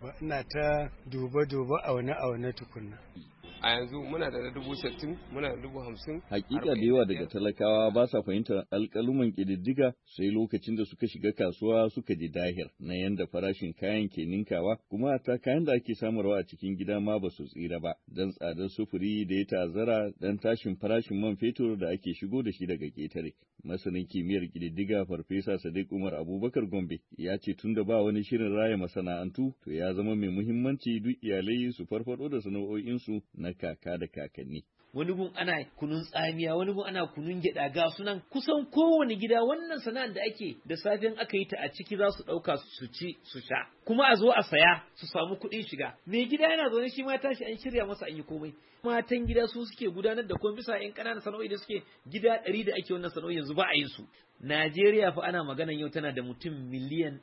ba, ina ta duba aune tukunna. A yanzu muna da 60,000, muna da 50,000. Hakika da yawa daga talakawa ba sa fahimtar alƙaluman ƙididdiga sai lokacin da suka shiga kasuwa suka ji dahir na yanda farashin kayan ke ninkawa, kuma ta kayan da ake samarwa a cikin gida ma ba su tsira ba don tsadar sufuri da ya ta'azzara don tashin farashin man fetur da ake shigo da shi daga ƙetare. Masanin kimiyyar ƙididdiga Farfesa Sadiq Umar Abubakar Gombe ya ce tun da ba wani shirin raya masana'antu to ya zama mai muhimmanci duk iyalai su farfado da sana'o'insu na kaka da kakanni. Wani gun ana kunun tsamiya, wani gun ana kunun gyada, ga sunan kusan kowane gida wannan sana'ar da ake da safen aka yi ta a ciki za su ɗauka su ci su sha, kuma a zo a saya su samu kuɗin shiga. Mai gida yana zaune shi ma ya tashi an shirya masa an yi komai. Matan gida su suke gudanar da komai bisa ƴan ƙananan sana'o'i da suke gida 100 da ake wannan sana'o'i yanzu ba a yin su. Najeriya fa ana maganan yau tana da mutum miliyan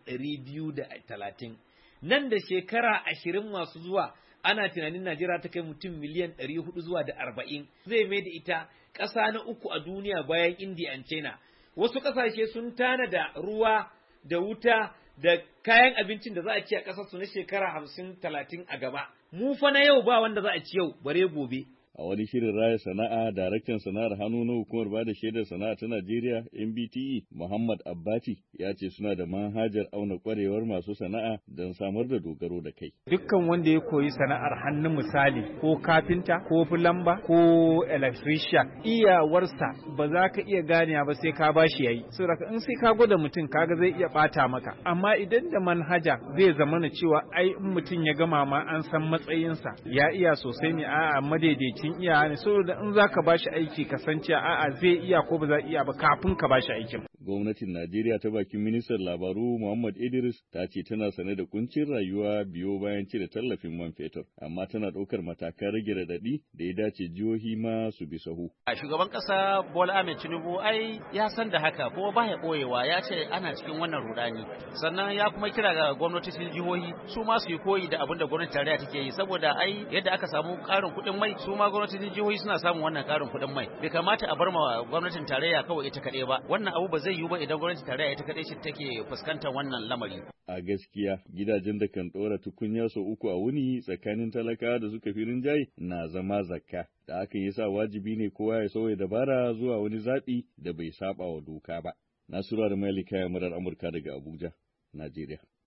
230. Nan da shekara 20 masu zuwa ana tunanin Najeriya ta kai mutum miliyan 400 zuwa da 40. Zai mai da ita ƙasa na uku a duniya bayan India and China. Wasu ƙasashe sun tana da ruwa da wuta da kayan abincin da za a ci a ƙasar su na shekara 50-30 a gaba. Mu fa na yau ba wanda za a ci yau bare gobe. A wani shirin raya sana'a, daraktan sana'ar hannu na hukumar ba da shaidar sana'a ta Najeriya MBTE Muhammad Abbati ya ce suna da manhajar auna kwarewar masu sana'a don samar da dogaro da kai. Dukkan wanda ya koyi sana'ar hannu misali ko kafinta ko fulamba ko electrician iyawarsa ba za ka iya gane ba sai ka bashi yayi. Saboda in sai ka gwada mutum kaga zai iya bata maka. Amma idan da manhaja zai zamana cewa ai in mutum ya gama ma an san matsayinsa ya iya sosai ne a'a madaidaici iya ne saboda in zaka bashi aiki ka san cewa a'a zai iya ko ba za iya ba kafin ka bashi aikin. Gwamnatin Najeriya ta bakin ministan labaru Muhammad Idris ta ce tana sane da kuncin rayuwa biyo bayan cire tallafin man fetur, amma tana ɗaukar matakan rage radadi da ya dace jihohi ma su bi sahu. A shugaban ƙasa Bola Ahmed Tinubu ai ya san da haka kuma baya ɓoyewa ya ce ana cikin wannan rudani. Sannan ya kuma kira ga gwamnatocin jihohi su ma su yi koyi da abin da gwamnatin tarayya take yi saboda ai yadda aka samu ƙarin kuɗin mai su ma gwamnatocin jihohi suna samun wannan ƙarin kuɗin mai. Bai kamata a bar ma gwamnatin tarayya kawai ita kaɗai ba. Wannan abu ba zai yiwu ba idan gwamnatin tarayya ita kaɗai ce take fuskantar wannan lamari. A gaskiya gidajen da kan ɗora tukunya sau uku a wuni tsakanin talakawa da suka fi rinjaye na zama zakka. Da aka yi sa wajibi ne kowa ya sauya dabara zuwa wani zaɓi da bai saba wa doka ba. Nasura da Malika murar Amurka daga Abuja, Najeriya.